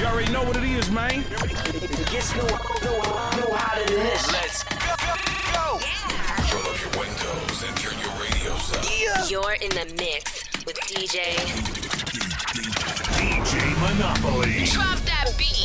already know what it is, man. It gets no hotter than this. Let's go. Roll up your windows and turn your radios up. You're in the mix with DJ Monopoly. Drop that beat.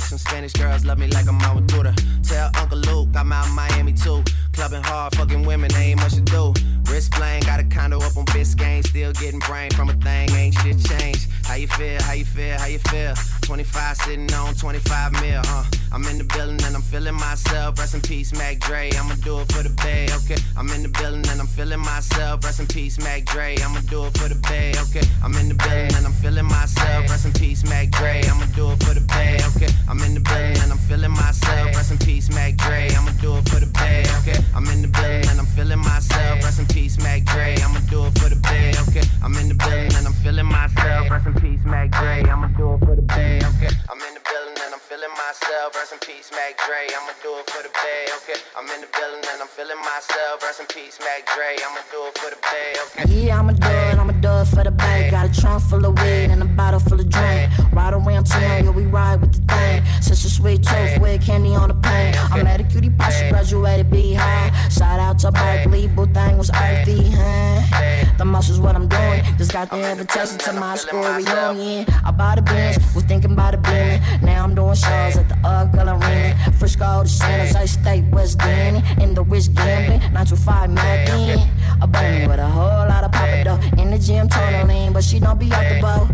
Some Spanish girls love me like I'm out with Buddha. Tell Uncle Luke I'm out in Miami too. Clubbing hard, fucking women, ain't much to do. Wrist playing, got a condo up on Biscayne. Still getting brain from a thing, ain't shit changed. How you feel, how you feel, how you feel? 25 sitting on 25 mil, I'm in the building and I'm feeling myself. Rest in peace, Mac Dre, I'ma do it for the Bay, okay? I'm in the building and I'm feeling myself. Rest in peace, Mac Dre, I'ma do it for the Bay, okay? I'm in the building and I'm feeling myself. Rest in peace, Mac Dre, I'ma do it for the Bay, okay? I'm in the building and I'm feeling myself. Rest in peace, Mac Dre, I'ma do it for the Bay, okay? I'm in the building and I'm feeling myself. Rest in peace, Mac Dre, I'ma do it for the Bay, okay? I'm in the building and I'm feeling myself. Rest in peace, Mac Dre, I'ma do it for the Bay, okay? I'm in the building and I'm feeling myself. Rest in peace, Mac Dre, I'ma do it for the Bay, okay? I'm in the building and I'm feeling myself. Rest in peace, Mac Dre, I'ma do it for the Bay, okay? Yeah, I'ma do it for the Bay. Got a trunk full of weed and a bottle full of drink. Ride around town, yeah, we ride with the thing. Such a sweet tooth with candy on the paint. I met a cutie pie, she graduated Beehive. Shout out to Berkeley, boo thing was earthy, huh? The muscles what I'm doing. Just got the invitation to my school reunion. I bought a Benz, was thinking about a billion. Now I'm doing shows at the Ugly Arena. Frisco to San Jose State, West Denny. In the Rich Gambling, 925 Mac in. A bunny with a whole lot of papa dough. In the gym, tunneling, but she don't be out the boat.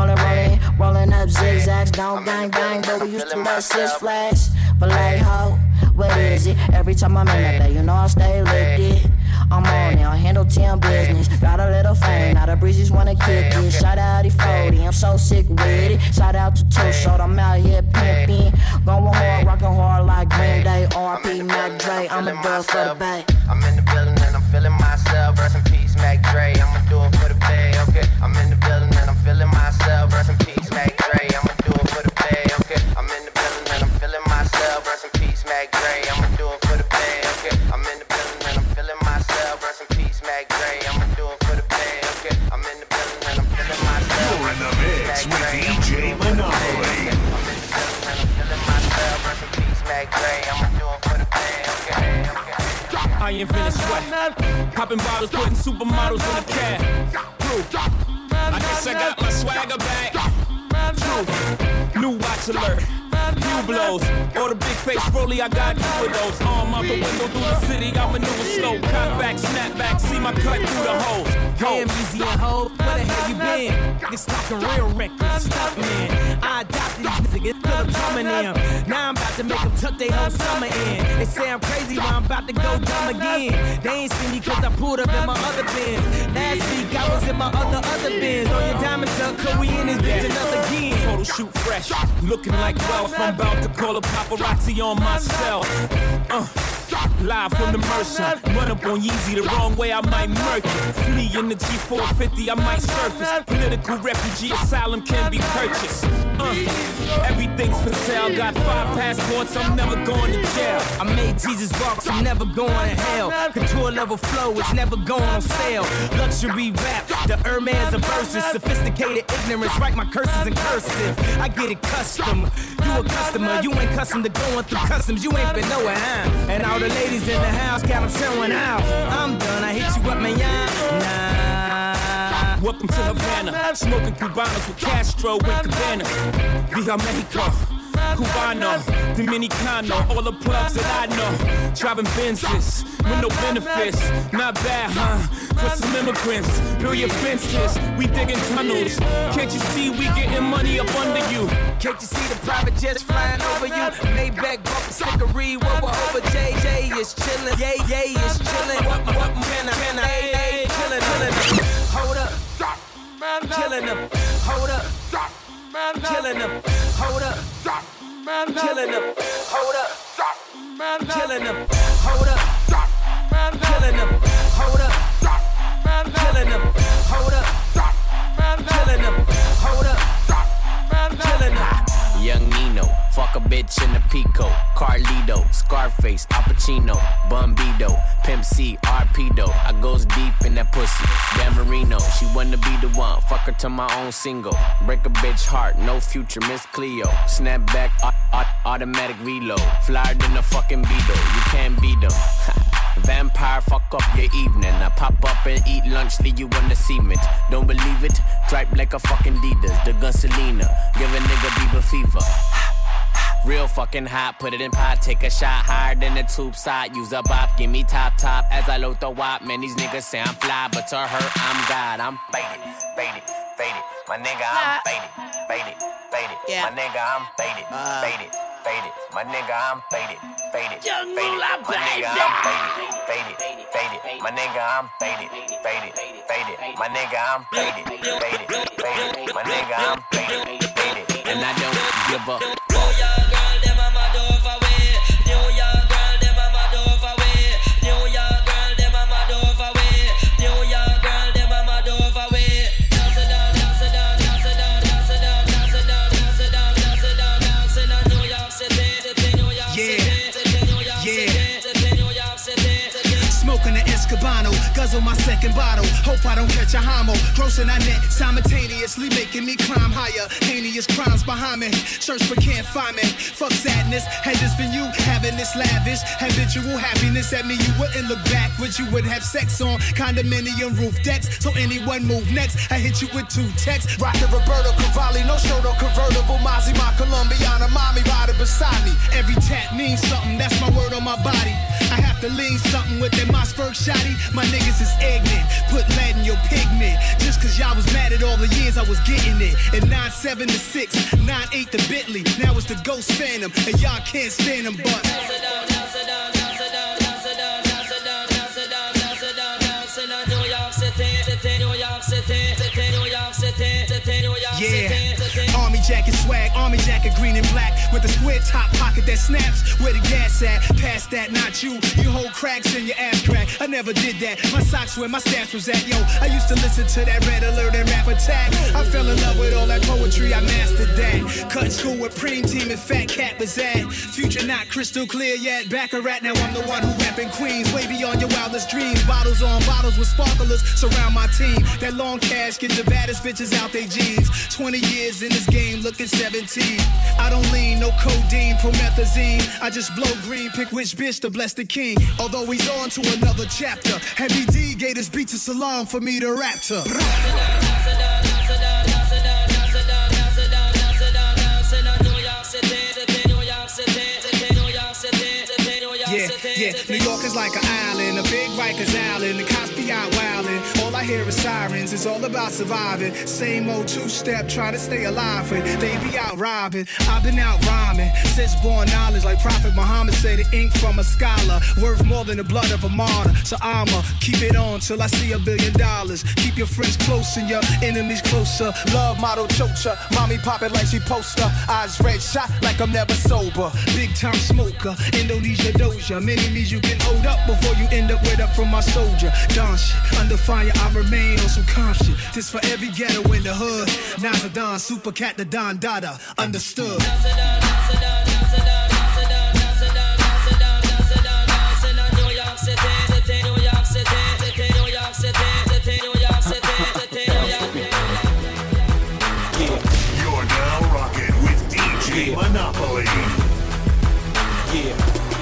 Rolling up zigzags, don't gang bang, but we used to let Six Flags. But like ho, what is it? Every time I'm in that bay, you know I stay lifted. I'm on now, handle 10 business. Got a little fame, now the breezes wanna kick it. Shout out E40, I'm so sick with it. Shout out to Two Short, I'm out here pimping. Going hard, rockin' hard like Green Day. RP Mac Dre, I'ma do it for the Bay. I'm in the building and I'm feeling myself. Rest in peace, Mac Dre, I'ma do it for the Bay, okay? I'm in the building and I'm feeling myself. Rest in peace, Mac Dre, I'ma do it for the Bay, okay? I'm in the building and I'm feeling myself. Rest in peace, Mac Dre, I'ma do it for the Bay, okay? I'm in the building and I'm feeling myself. Rest in peace, Mac Dre, I'ma do it for the Bay, okay? I'm in the building and I'm feeling myself. You're in the mix with DJ Monopoly. I'm in the building and I'm feeling myself. Rest in peace, Mac Dre, I'ma do it for the Bay, okay? I ain't finished sweat. Popping bottles, putting supermodels in the cab. Proof. I guess I got my swagger back. Truth. New watch alert. New blows. Or the big face rollie, I got two of those. Arm out the window through the city, I maneuver slow. Cut back, snap back, see my cut through the holes. Damn, easy and hoe, where the hell you been? Niggas talking real reckless stuff, man. I adopted these niggas, till I'm coming in. Now I'm about to make them tuck they whole summer in. They say I'm crazy, but I'm about to go dumb again. They ain't seen me cause I pulled up in my other Benz. Last week I was in my other Benz. On your diamonds up, cause we in this bitch another again. Photo shoot fresh, looking like wealth. I'm about to call a paparazzi on myself. Live from the Mercer, run up on Yeezy the wrong way, I might murk it. Flee in the G450, I might surface. Political refugee asylum can be purchased. Everything's for sale, got 5 passports, I'm never going to jail. I made Jesus walk, so I'm never going to hell. Couture level flow, it's never going on sale. Luxury rap, the Hermes of verses. Sophisticated ignorance, write my curses in cursive. I get it custom, you a customer. You ain't custom to going through customs, you ain't been nowhere, huh? And all the ladies in the house got them showing out. I'm done, I hit you up, man, nah. Welcome to Havana, smoking Cubanos with Castro and Cabana. Via Mexico, Cubano, Dominicano, all the plugs that I know. Driving Benzes with no benefits, not bad, huh? For some immigrants, build your fences, we digging tunnels. Can't you see we getting money up under you? Can't you see the private jets flying over you? Maybach bumper stickery, what we're over. JJ is chillin', yay is chillin'. What can I, chillin', hold up, killin' them, hold up, killin' them, hold up, killin' them, hold up, killin' them, hold up, killin' them, hold up, killin' them, hold up, killin' them, hold up, killin' them. Young Nino, fuck a bitch in a Pico, Carlito, Scarface, Al Pacino, Bumbido, Pimp C, Arpedo. I goes deep in that pussy, Dan Marino. She wanna be the one, fuck her to my own single. Break a bitch heart, no future, Miss Cleo. Snap back, automatic reload. Flyer than a fucking Beetle, you can't beat them. Vampire, fuck up your evening. I pop up and eat lunch, leave you on the cement. Don't believe it? Dripe like a fucking Adidas. The gun Selena, give a nigga Bieber fever. Real fucking hot, put it in pot, take a shot higher than the tube side. Use a bop, give me top as I load the wop. Man, these niggas say I'm fly, but to her, I'm God. I'm faded. My nigga, I'm faded. Yeah. My nigga, I'm faded. My nigga, I'm faded. My nigga, I'm faded. My nigga, I'm faded. My nigga, I'm faded. My nigga, I'm faded. And I don't give a fuck. Guzzle my second bottle, hope I don't catch a homo. Grossing I net, simultaneously making me climb higher. Heinous crimes behind me, search but can't find me. Fuck sadness, had this been you having this lavish habitual happiness at me, you wouldn't look backwards. You would have sex on condominium roof decks. So anyone move next, I hit you with 2 texts. Rockin' Roberto Cavalli, no show, no convertible. Mozzie, my Colombiana, mommy riding beside me. Every tap means something, that's my word on my body. I have to lean something with that Mossberg shotty. My niggas is ignorant, put lead in your pigment. Just cause y'all was mad at all the years I was getting it. And 9-7 to 6, 9-8 to Bentley. Now it's the Ghost Phantom, and y'all can't stand them, but yeah, army jacket swag, army jacket green and black with the square top pocket that snaps. Where the gas at? Past that, not you. You hold cracks in your ass crack. I never did that. My socks where my stats was at. Yo, I used to listen to that Red Alert and Rap Attack. I fell in love with all that poetry. I mastered that. Cut school with Preem Team and Fat Cat was at. Future not crystal clear yet. Back a rat. Now I'm the one who rapping Queens. Way beyond your wildest dreams. Bottles on bottles with sparklers surround my team. That long cash get the baddest bitches out they jeans. 20 years in this game, looking 17. I don't lean, no codeine, promethazine. I just blow green, pick which bitch to bless the king. Although he's on to another chapter. Heavy D gave his beat to Salam for me to rap to. Yeah, New York is like an island, a big Rikers Island, the cops be out wildin'. All I hear is sirens, it's all about surviving. Same old two-step, trying to stay alive, and they be out robbing. I've been out rhyming, since born knowledge, like Prophet Muhammad said, the ink from a scholar, worth more than the blood of a martyr. So I'ma keep it on till I see $1 billion. Keep your friends close and your enemies closer. Love model chocha, mommy pop it like she poster. Eyes red shot like I'm never sober. Big time smoker, Indonesia Doja. Many means you can hold up before you end up with up from my soldier. Don shit, under fire I remain on some calm shit. This for every ghetto in the hood. Now's a Don, Super Cat the Don Dada. Understood. You're now rocking with DJ Monopoly. Yeah.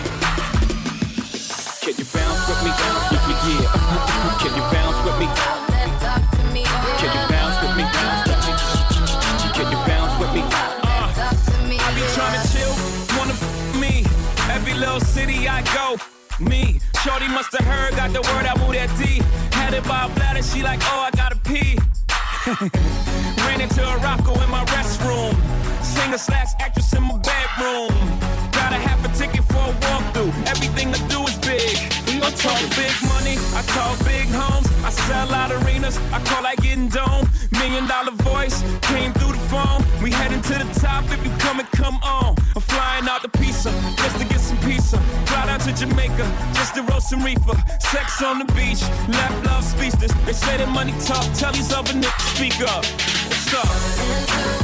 Can you bounce with me? Yeah. Can you bounce with me? Can you bounce with me? Can you bounce with me? I be trying to chill, wanna me. Every little city I go, me. Shorty must have heard, got the word, I moved that D. Had it by a bladder, she like, oh, I gotta pee. Ran into a rocko in my restroom. Singer/actress in my bedroom. Got a half a ticket for a walkthrough. Everything I do is big. I talk big money, I talk big homes. I sell out arenas, I call like getting dome. $1 million voice came through the phone. We heading to the top, if you come and come on. I'm flying out to Pisa, just to get some pizza. Fly down to Jamaica, just to roast some reefer. Sex on the beach, left love speechless. They say that money talk, tell these other niggas speak up. What's up?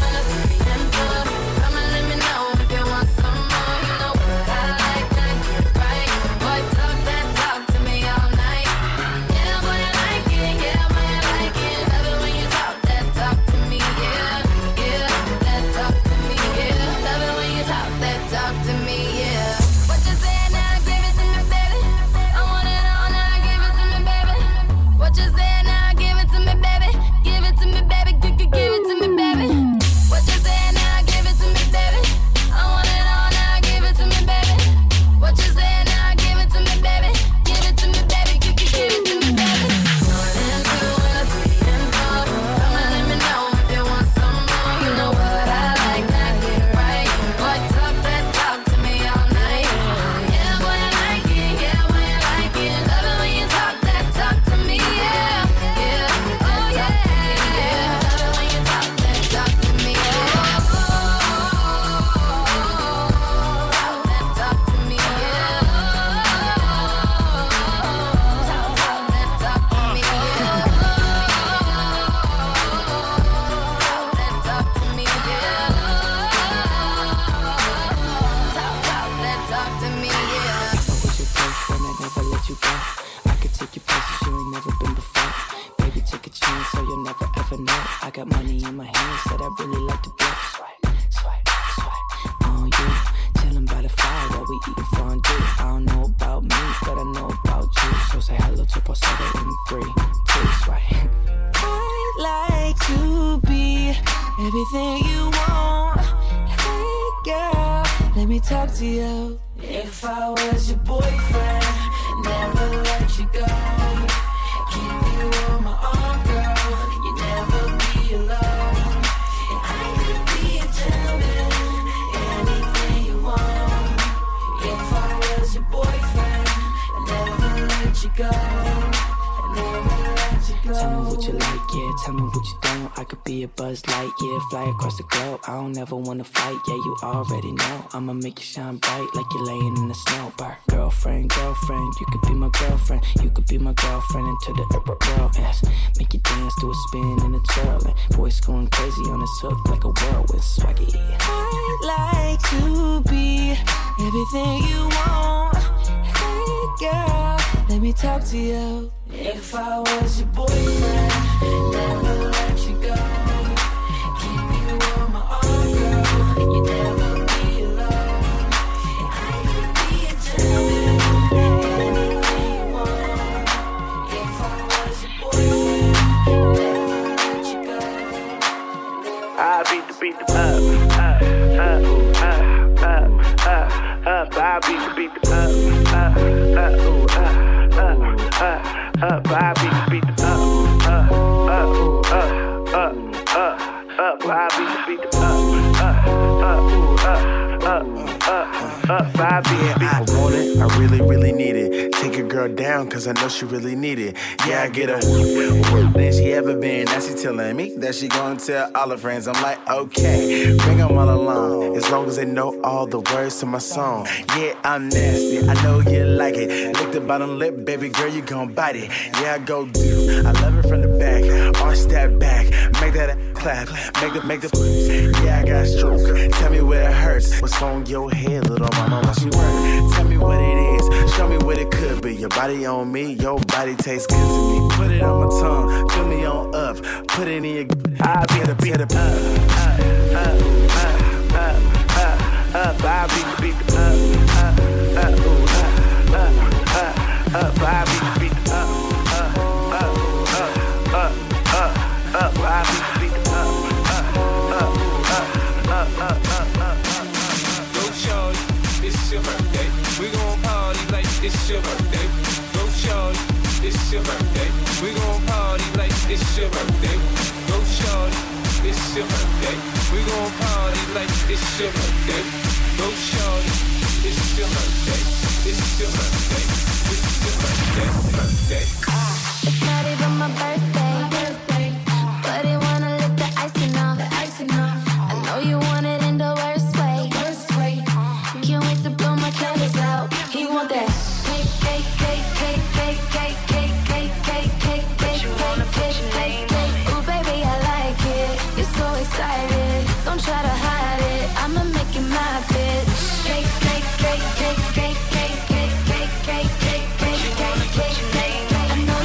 What you say now? Give it to me, baby. Give it to me, baby. Give it to me, baby. me talk to you. If I was your boyfriend, never let you go. Keep you on my arm, girl. You never be alone. And I could be a gentleman, anything you want. If I was your boyfriend, never let you go. Tell me what you like, yeah, tell me what you don't. I could be a Buzz Light, yeah, fly across the globe. I don't ever wanna fight, yeah, you already know. I'ma make you shine bright like you're laying in the snow. Bar. Girlfriend, girlfriend, you could be my girlfriend. You could be my girlfriend until the world ends. Make you dance to a spin and a twirl. And voice going crazy on this hook like a whirlwind swaggy. I'd like to be everything you want. Hey girl, let me talk to you. If I was your boyfriend, never let you go. Keep you on my arm, girl. You never be alone. And I could be a gentleman, anything you want. If I was your boyfriend, never let you go. I beat the up. I beat the up, I beat the I want it, I really need it. Take a girl down, cause I know she really need it. Yeah, I get her. Than she ever been. Now she telling me that she gonna tell all her friends. I'm like, okay, bring them all along. As long as they know all the words to my song. Yeah, I'm nasty, I know you like it. Lick the bottom lip, baby girl, you gon' bite it. Yeah, I go do. I love it from the back. Arch that back, make that clap. Make the yeah, I got stroke. Tell me where it hurts. What's on your head, little mama, what you work? Tell me what it is, show me what it could be. Your body on me, your body tastes good to me. Put it on my tongue, fill me on up. Put it in your I beat the up. I beat the Go shorty, it's your birthday. We gon' party like it's your birthday. Go shorty, it's your birthday. We gon' party like it's your birthday. Go shorty, it's your birthday. We gon' party like it's your birthday. Go shorty, it's your birthday. It's your birthday. It's your birthday. It's not even my birthday, but he wanna lick the icing off. I know you want it in the worst way. Can't wait to blow my candles out. He want that cake. Ooh, baby, I like it. You're so excited. Don't try to hide it. I'ma make you my bitch. Cake. I know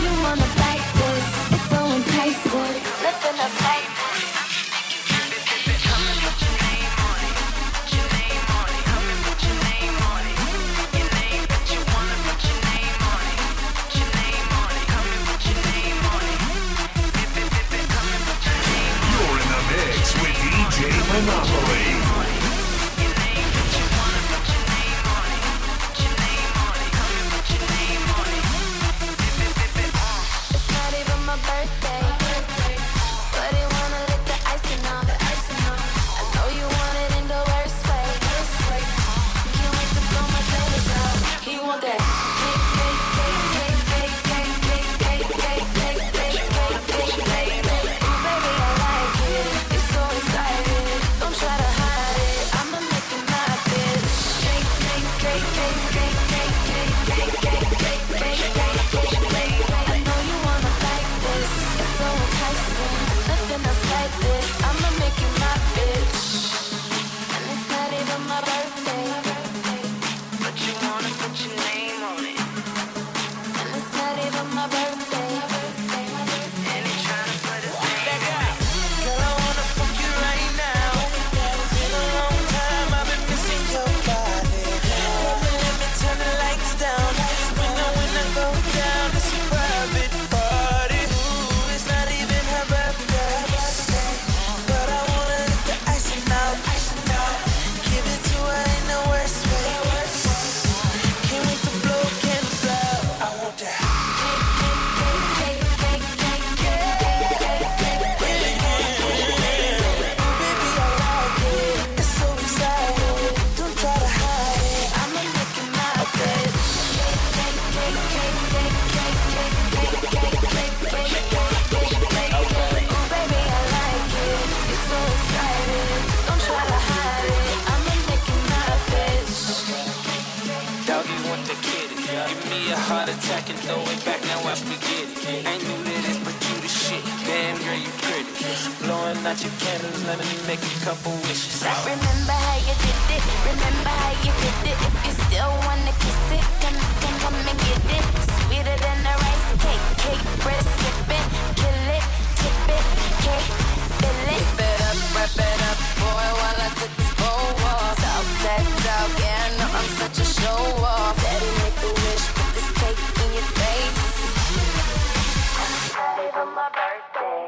attack and throw it back, now watch me get it. Ain't new to this, but you the shit. Damn girl, you pretty. Blowing out your candles, let me make a couple wishes. Remember how you did it, remember how you did it. If you still wanna kiss it, come and get it. Sweeter than a rice cake, cake, bread sipping. Kill it, tip it, cake, fill it. Wrap it up, boy, while I took this bowl off. Talk that talk, yeah, I know I'm such a show off. Daddy, make a wish, put this cake in your face. I'm ready for my birthday.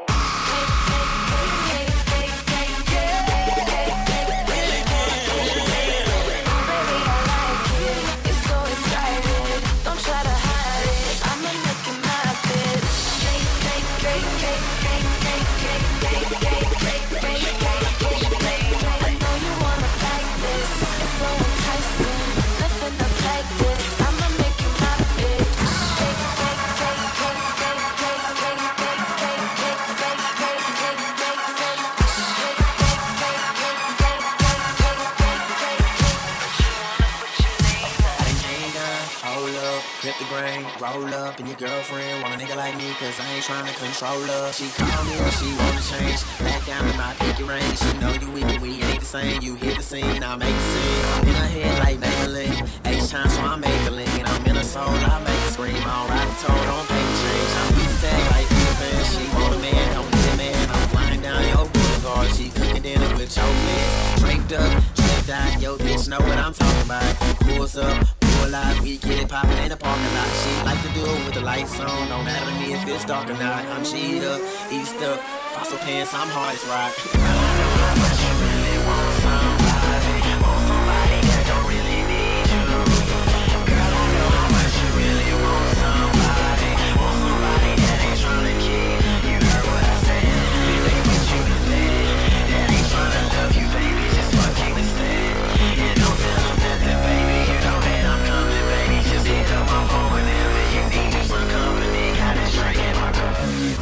Roll up and your girlfriend want a nigga like me, cause I ain't tryna control her. She call me when she wanna change, back down in my pinky range. She know you weak and we ain't the same. You hit the scene, I'll make the scene. I'm in her head like Maybelline, H-time so I'm Maybelline. I'm in her soul, I make her scream. I don't ride the toe, don't pay the change. I'm easy tag like Peter. She want a man, don't need a man. I'm flying down your boulevard, she cooking dinner with your man. Draped up, draped out, yo bitch know what I'm talking about. Pulls up, live, we get it poppin' in the parking lot. She like to do it with the lights on. Don't matter to me if it's dark or not. I'm G'd up, East up, fossil pants, I'm hard as rock. Girl, I know how much you really want somebody that don't really need you. Girl, I know how much you really want somebody that ain't tryna keep. You heard what I said, they want you to live. That ain't tryna love you, baby, just fucking instead. And don't tell them nothing, baby, you know that I'm coming, baby. Just hit up my phone whenever you need me some company. Got this drink in my cup.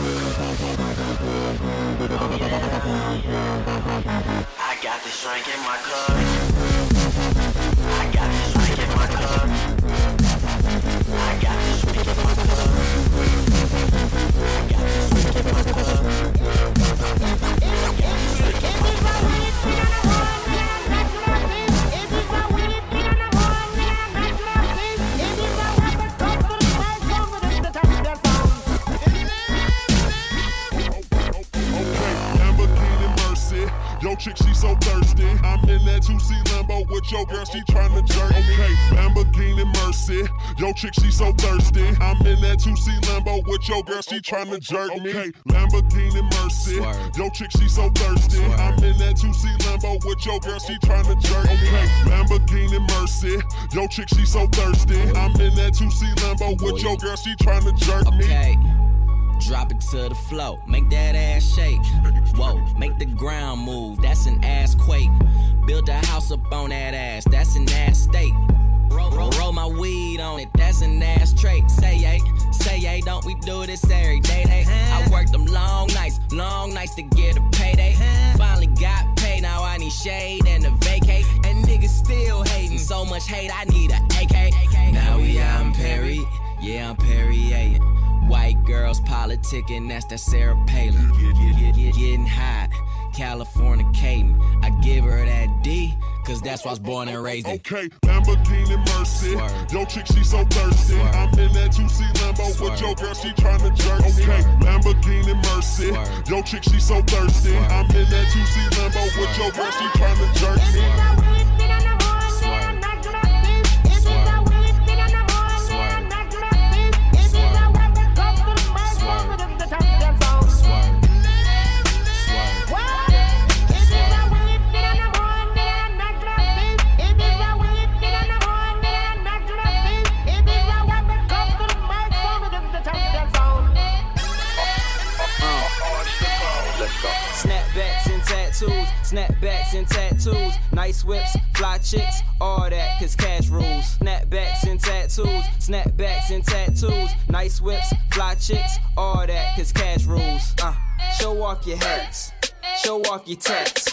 Oh yeah. I got this drink in my cup. I got this drink in my cup. I got this drink in my cup. I got this drink in my cup. I got this drink in my cup. Yo, chick, she so thirsty. I'm in that 2C Lambo with your girl, she tryna jerk me. Okay, Lamborghini Mercy. Yo, chick, she so thirsty. I'm in that 2C Lambo with your girl, she tryna jerk me. Okay, Lamborghini Mercy. Yo, chick, she so thirsty. I'm in that 2C Lambo with your girl, she tryna jerk me. Okay, Lamborghini Mercy. Yo, chick, she so thirsty. I'm in that 2C Lambo with your girl, she tryna jerk me. Okay. Drop it to the floor, make that ass shake. Whoa, make the ground move, that's an ass quake. Build a house up on that ass, that's an ass state. Roll my weed on it, that's an ass trait. Say yay, don't we do this every day? I worked them long nights to get a payday. Finally got paid, now I need shade and a vacate. And niggas still hating, so much hate, I need a AK. Now we out in Perry, yeah, I'm Perrier. White girls politicking, that's that Sarah Palin. Getting hot, Californicating. I give her that D, cause that's why I was born and raised in. Okay, Lamborghini Mercy. Yo, chick, she so thirsty. I'm in that 2C Lambo with your girl, she tryna jerk me. Okay, Lamborghini Mercy. Yo, chick, she so thirsty. I'm in that 2C Lambo with your girl, she tryna jerk me. Snapbacks and tattoos, nice whips, fly chicks, all that, cause cash rules. Snapbacks and tattoos, snapbacks and tattoos, nice whips, fly chicks, all that, cause cash rules. Show off your hats, show off your tats,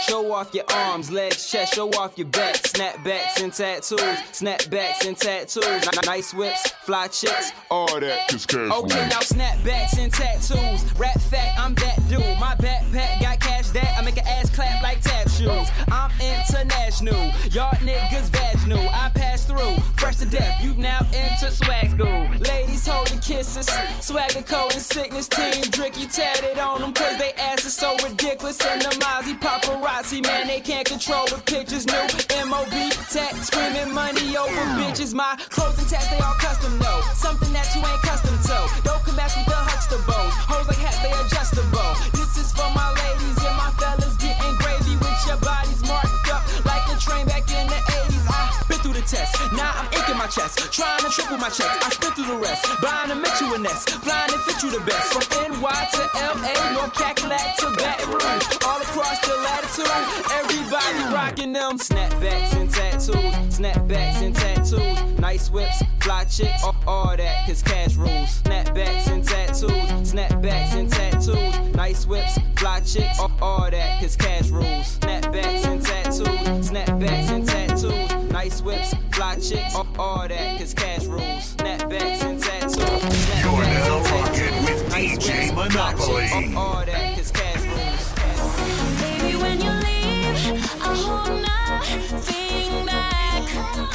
Show off your arms, legs, chest, show off your back. Snapbacks and tattoos, snapbacks and tattoos. Nice whips, fly chicks, all that is cash. Okay, now snapbacks and tattoos. Rap fact, I'm that dude. My backpack got cash that I make an ass clap like tap shoes. I'm international, y'all niggas vaginal. I pass through, fresh to death. You now enter swag school. Ladies holding kisses, swagger code and sickness. Team Dricky tatted on them cause they ass is so ridiculous. And the Mozzie paparazzi, man, they can't control the pictures. New MOB tat, screaming money over bitches. My clothes and tats, they all custom, no. Something that you ain't custom to. Don't come back with the Huxtables. Hoes like hats, they adjustable. This is for my ladies and my fellas getting gravy with your bodies marked up like a train back in the 80s. I've been through the test, now I'm inking my chest, trying to triple my checks. I spit through the rest, buying to make you a nest, flying to fit you the best. From NY to LA, North Cackalack to Baton Rouge, all across the latitude, everybody rocking them. Snapbacks and tattoos, snapbacks and tattoos, nice whips, fly chicks, all that, cause cash rules. Snapbacks and tattoos, snapbacks and tattoos, nice whips, fly chicks, all that, cause cash rules. Snapbacks and tattoos, snapbacks and tattoos, nice whips, fly chicks, all that, cause cash rules. Snapbacks and tattoos, You're now rocking with DJ Monopoly. All that, cause cash rules. Baby, when you leave, I hold nothing back.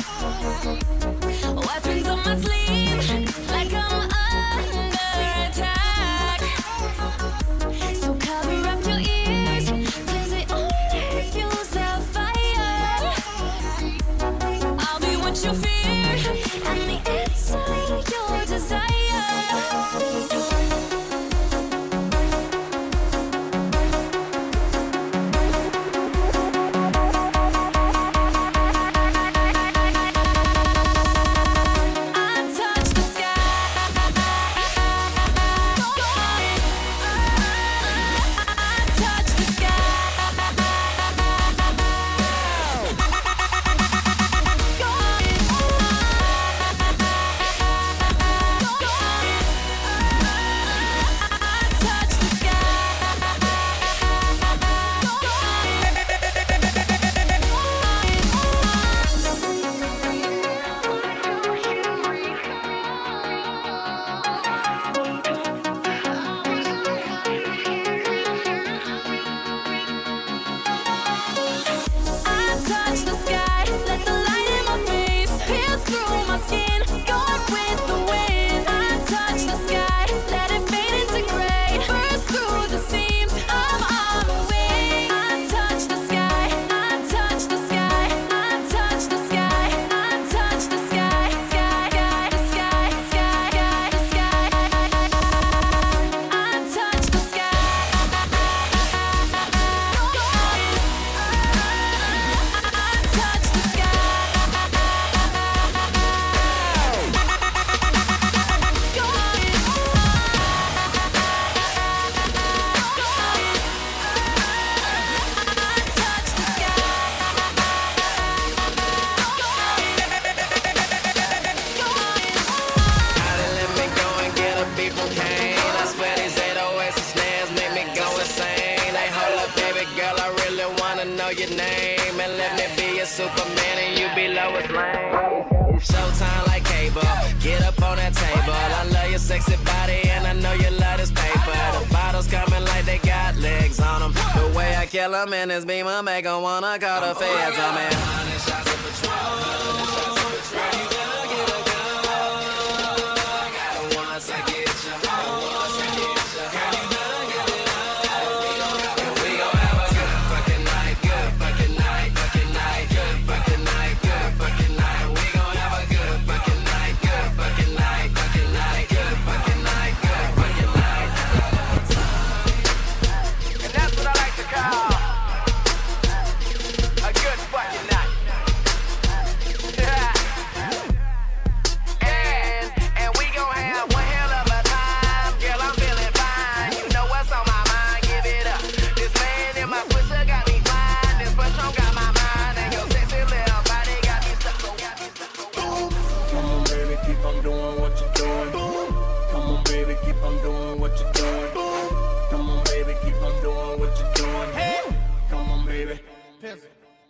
Weapons on my sleeve, like I'm under attack. So cover up your ears, cause it only fuels the fire. I'll be what you fear, and the answer your desire. Your name and let me be a Superman and you be Lois Lane. It's showtime like cable. Get up on that table. I love your sexy body and I know you love this paper. The bottles coming like they got legs on them. The way I kill them in this beamer make them wanna call the feds on me. 100 shots of Patron. Ready to get a gun. Once I get you home, once I get you home.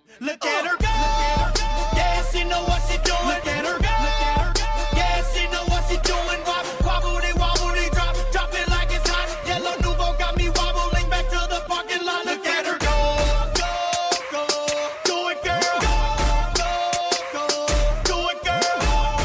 Look at her go. Yeah, she know what she doing. Look at her go. Yeah, she know what she doing. Wobbly, wobbly, drop it like it's hot. Yellow Nouveau got me wobbling back to the parking lot. Look at her go. Do it, girl. Do it, girl.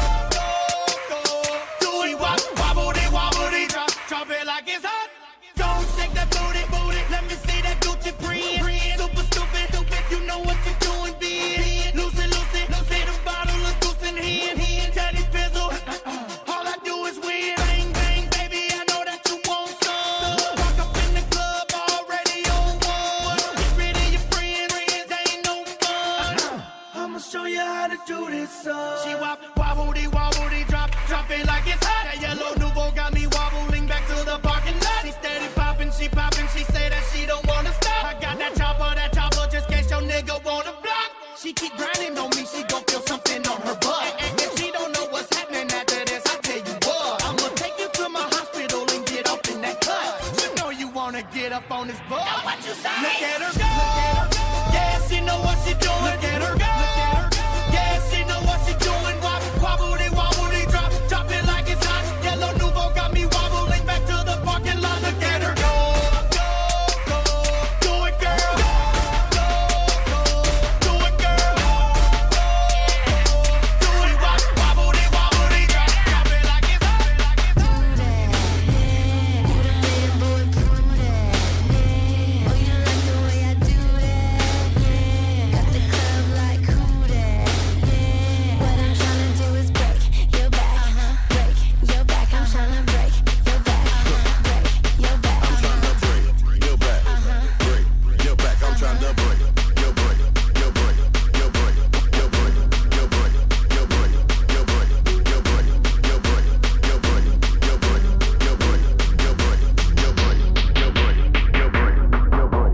Do it, wobbly, drop it like it's hot. Don't shake that booty. Let me see that Gucci print. Super stupid. You know what you're doing, bitch. Lose it. The bottle of goose in hand. Teddy Pizzle. All I do is win. Bang, bang, baby. I know that you want some. Walk up in the club already on one. Get rid of your friends. They ain't no fun. I'ma show you how to do this, son. She wobbly, drop it like it's hot. That Yellow Nouveau got me wobbling back to the parking lot. She steady popping, she say that she don't wanna stop. I got that chopper, just in case your nigga wanna block. She keep grinding on me, she gon' feel something on her butt. And if she don't know what's happening after this, I tell you what, I'ma take you to my hospital and get up in that cut. You know you wanna get up on this butt. Now what you say? Look at her go. Yeah, she know what she doing. Look at her go. Yeah, she know what she doing. Wobbly, drop it like it's hot. Yellow Nouveau got me wobbling back to the parking lot. Look at her go. Do it, girl. Do it, girl. Do it, wobbly, drop it like it's hot. You the big boy, prove that. Oh, you like the way I do that. Got the club like who that. What I'm tryna do is break your back, break your back. I'm tryna break your back, break your back. I'm tryna break your back, break your back. I'm tryna break your break, your break, your break, your break, your break, your break, your break, your break, your break, your break, your break, your break, your break, your break, your break, your break, your break.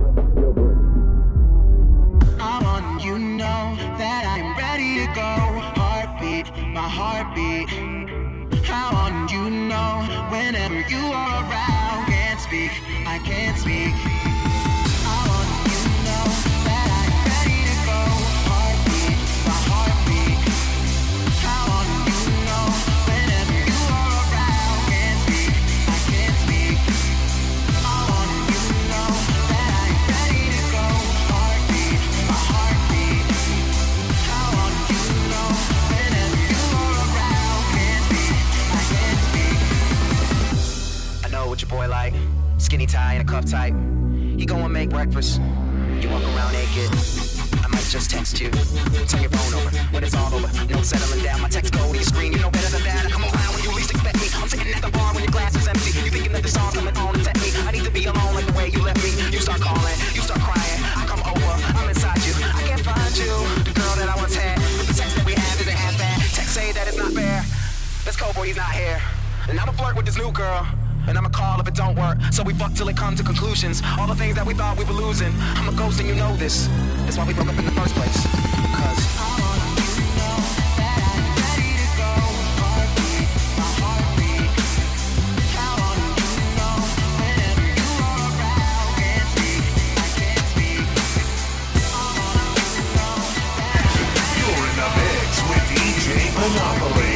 I want you know that I'm ready to go. Heartbeat, my heartbeat. I want you know whenever you are around. Can't speak, I can't speak. I want you to know that I'm ready to go. Heartbeat, my heartbeat. I want you to know whenever you are around. Can't speak, I can't speak. I want you to know that I'm ready to go. Heartbeat, my heartbeat. I want you to know whenever you are around. Can't speak, I can't speak. I know what your boy like. Skinny tie and a cuff type. You go and make breakfast. You walk around naked. I might just text you. Turn your phone over when it's all over. No settling down. My text go to your screen. You know better than that. I come around when you least expect me. I'm sitting at the bar when your glass is empty. You thinking that the song's coming on and set me. I need to be alone like the way you left me. You start calling. You start crying. I come over. I'm inside you. I can't find you. The girl that I once had. The text that we had isn't half bad. Text say that it's not fair. This cold boy, he's not here. And I'ma flirt with this new girl. And I'ma call if it don't work. So we fuck till it comes to conclusions. All the things that we thought we were losing. I'm a ghost and you know this. That's why we broke up in the first place. Cause I want you to know that I'm ready to go. Heartbeat, my heartbeat. I want you to know whenever you are around. Can't speak, I can't speak. I want you to know that I'm ready. You're in the mix with DJ Monopoly.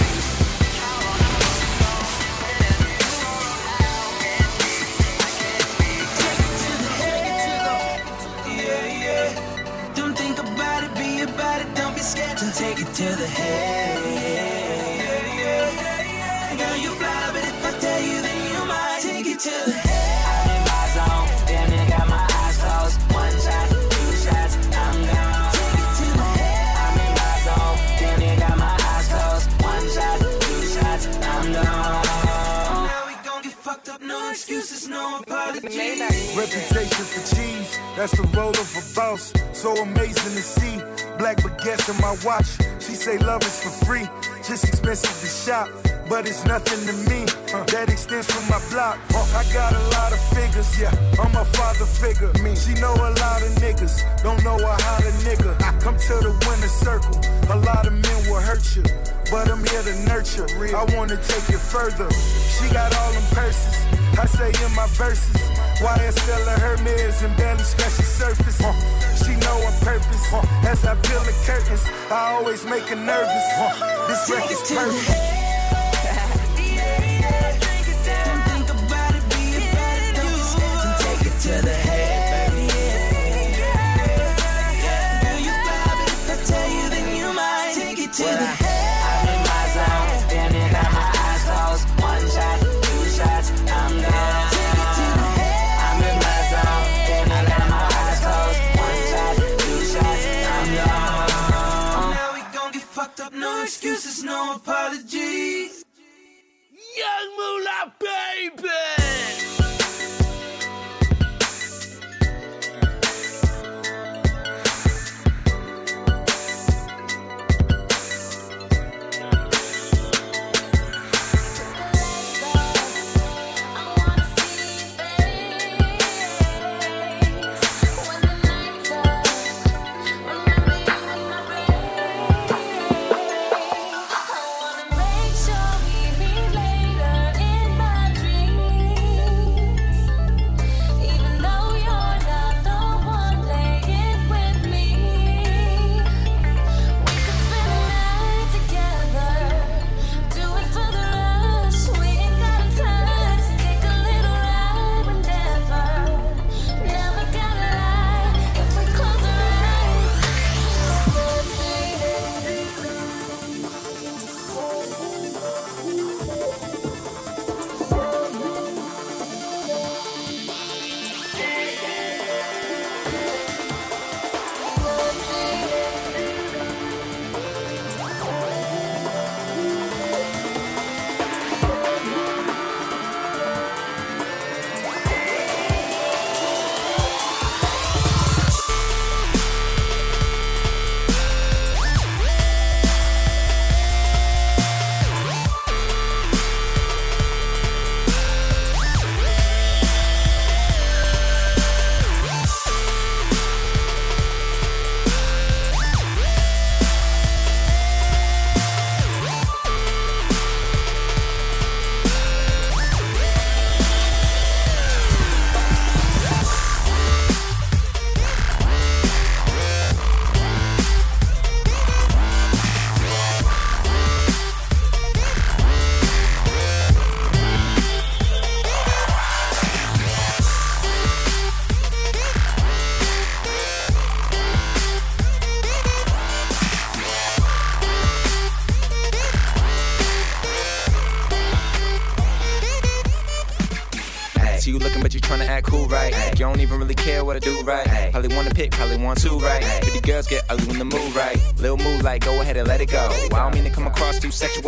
Take it to the head. Girl, you fly, but if I tell you, then you might take it to the head. I'm in my zone, damn it, got my eyes closed. One shot, two shots, I'm gone. Take it to the head. I'm in my zone, damn it, got my eyes closed. One shot, two shots, I'm gone. Now we gon' get fucked up, no excuses, no apologies. Reputation for cheese, that's the role of a boss. So amazing to see. Black baguettes in my watch. She say love is for free, just expensive to shop. but it's nothing to me. That extends from my block. I got a lot of figures, yeah. I'm a father figure. She know a lot of niggas, don't know how to nigga. Come to the winner circle. A lot of men will hurt you, but I'm here to nurture. I wanna take it further. She got all them purses. I say in my verses, YSL or Hermes and barely scratch the surface. She know her purpose. As I peel the curtains, I always make her nervous. This record's perfect. To the head, baby. Girl, you vibe it. If I tell you, then you might take it to the head. I'm in my zone, standing got my eyes closed. One shot, two shots, I'm gone. Take it to the head. I'm in my zone, standing got my eyes closed. One shot, two shots, I'm gone. Now we gon' get fucked up, no excuses, no apologies. Young Moolah, baby. You looking, but you tryna act cool, right? You don't even really care what I do, right? Probably wanna pick, probably want to, right? Pretty girls get ugly when the move, right? Little move like, go ahead and let it go. I don't mean to come across too sexual,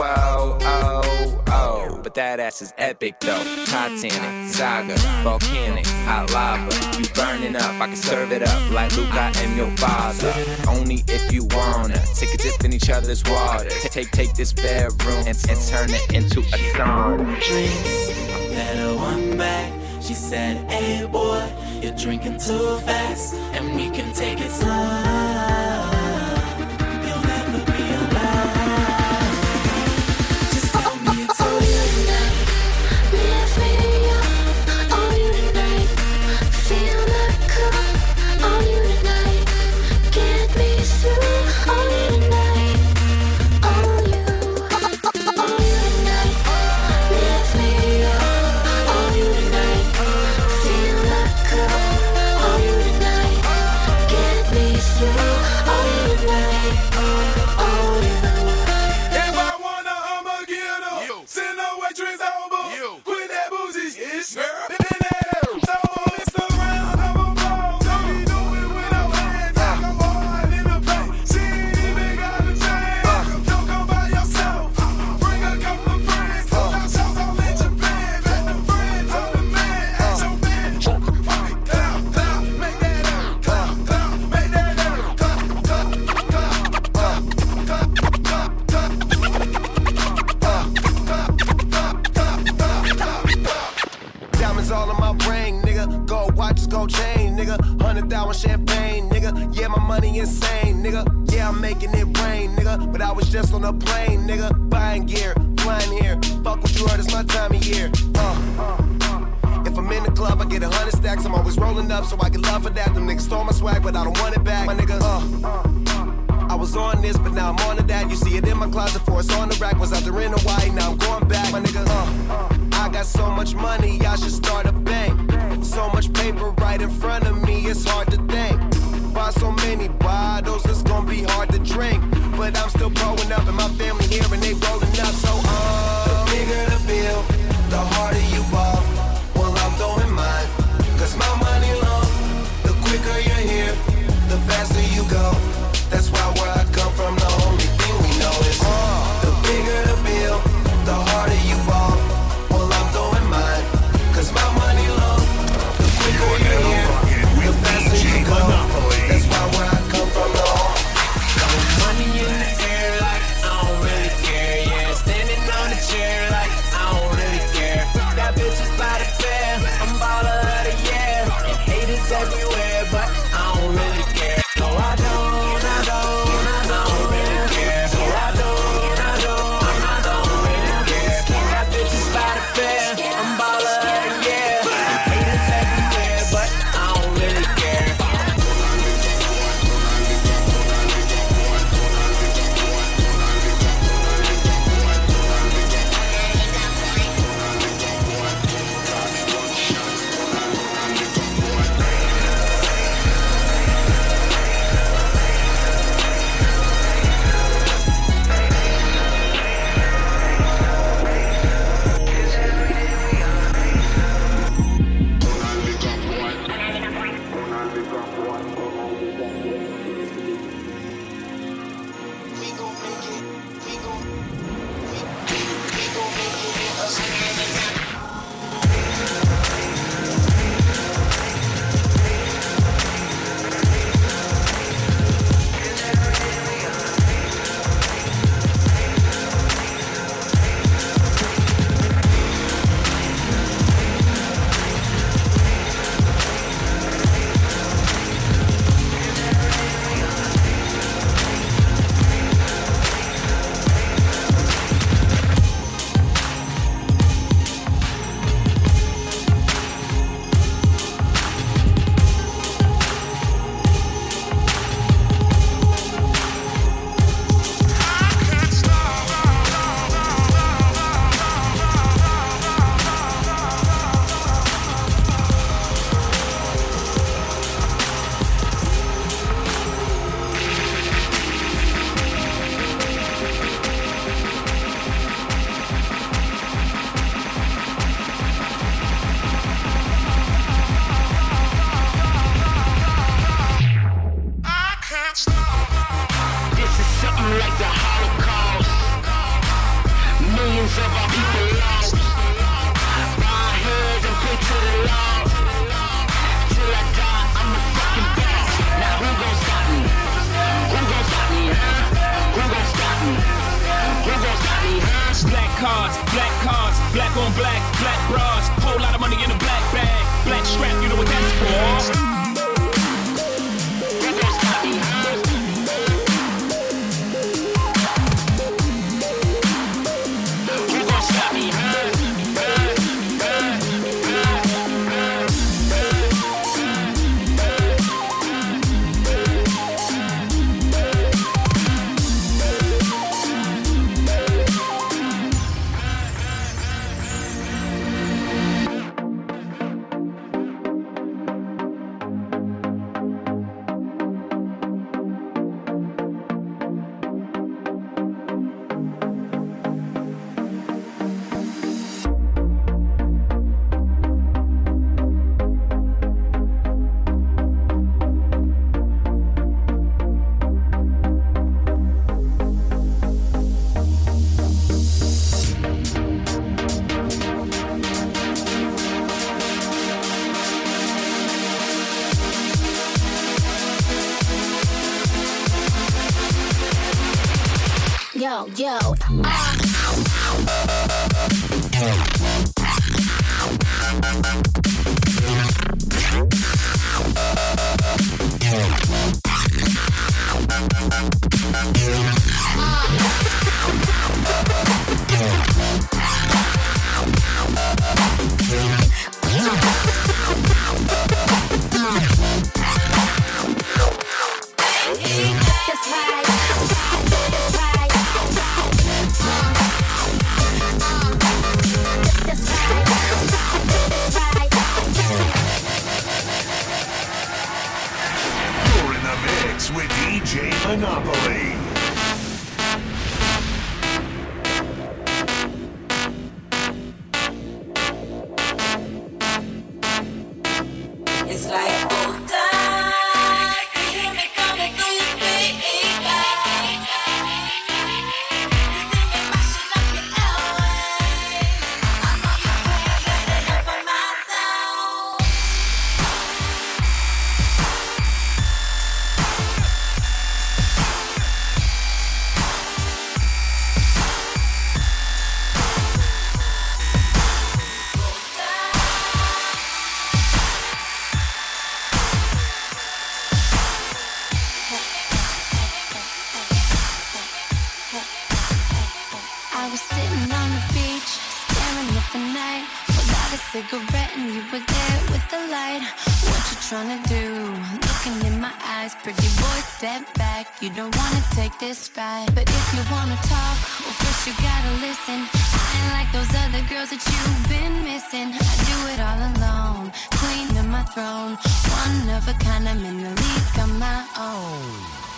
but that ass is epic though. Titanic, saga, volcanic, hot lava. You burning up, I can serve it up like Luca and your father. Only if you wanna take a dip in each other's water. Take this bedroom and turn it into a sauna. Drinks, I fed her one back. She said, hey boy, you're drinking too fast, and we can take it slow. You'll never be alone. Just tell me it's all you tonight. Lift me up, all you tonight. Feel the cup, all you tonight. Get me through, all you tonight. All you tonight. Lift me up, all you tonight. Feel the cup, all you tonight. Get me through. I'm making it rain, nigga. But I was just on a plane, nigga. Buying gear, flying here. Fuck what you heard, it's my time of year. If I'm in the club, I get 100 stacks. I'm always rolling up, so I get love for that. Them niggas stole my swag, but I don't want it back. My nigga, I was on this, but now I'm on to that. You see it in my closet, for it's on the rack. Was out there in Hawaii, now I'm going back. My nigga, I got so much money, I should start a bank. So much paper right in front of me, it's hard to think. Buy so many bottles, it's gonna be hard to drink. But I'm still growing up, and my family here, and they rolling up. So, the bigger the bill, the harder you ball. Well, I'm throwing mine, cause my money long. The quicker you're here, the faster you go. That's why where I come from, the only thing we know is the bigger the bill, the harder you ball. Well, I'm throwing mine, cause my money long. The quicker you're here, the faster you go. That's why where I come from, the Money in the air like I don't really care, yeah. Standing on the chair like I don't really care. Got bitches by the fair, I'm baller of the year. And haters everywhere, but I don't really care. No, I don't really care. No, I don't really care. Got bitches by the fair, I'm baller of the year. And haters everywhere, but I don't really care. Yo. You're in the mix with DJ Monopoly. It's like old times. You hear me coming through your speakers. You see me mashing up your airwaves. I know you can't get enough of my sound. I was sitting on the beach, staring at the night, without a cigarette, and you were there with the light. What you tryna do? Looking in my eyes, pretty boy, step back. You don't wanna take this ride, but if you wanna talk, well, first you gotta listen. I ain't like those other girls that you've been missing. I do it all alone, queen of my throne, one of a kind. I'm in the league of my own.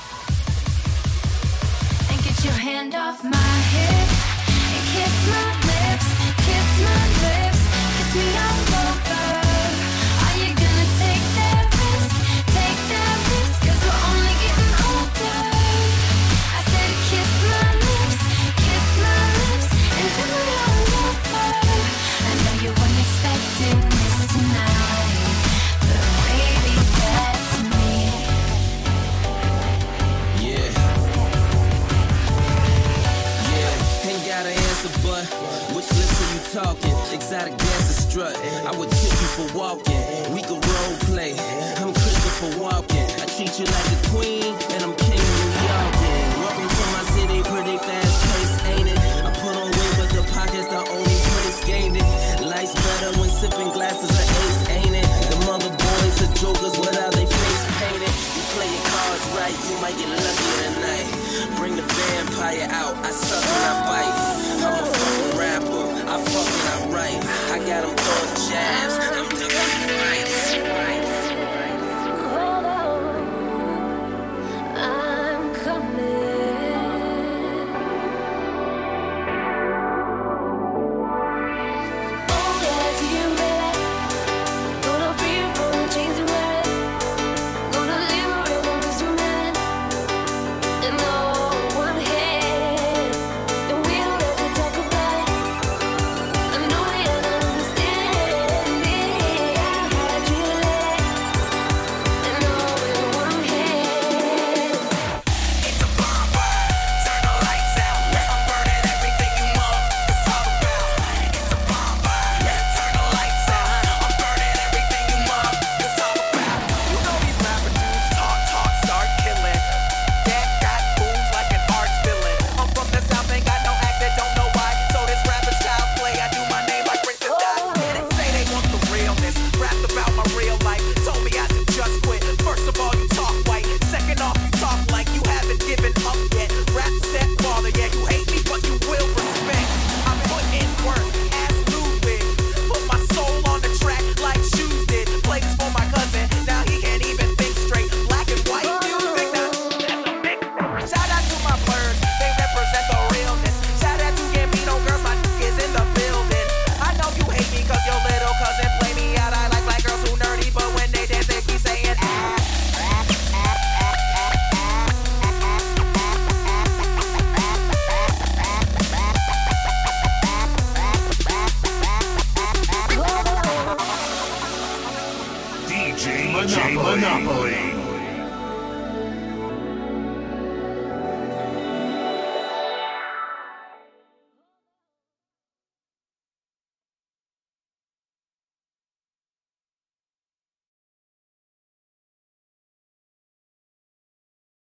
And get your hand off my hip and kiss my lips, kiss my lips, kiss me all over. Are you gonna take that risk? Take that risk, 'cause we're only getting older. I said kiss my lips, and do it all over. I know you weren't expecting this tonight, but baby, that's me. Yeah. Ain't got an answer, but which lips are you talking? Exotic dancer strut. I would tip you for walking. We could role play. I'm Christopher Walken. I treat you like a queen, and I'm king of New York. Welcome to my city, pretty fast pace, ain't it? I put on weight, but the pocket's the only place gained it. Life's better when sipping glasses of ace, ain't it? The mother boys are jokers without they face painted. You play your cards right, you might get lucky tonight. Bring the vampire out, I suck and I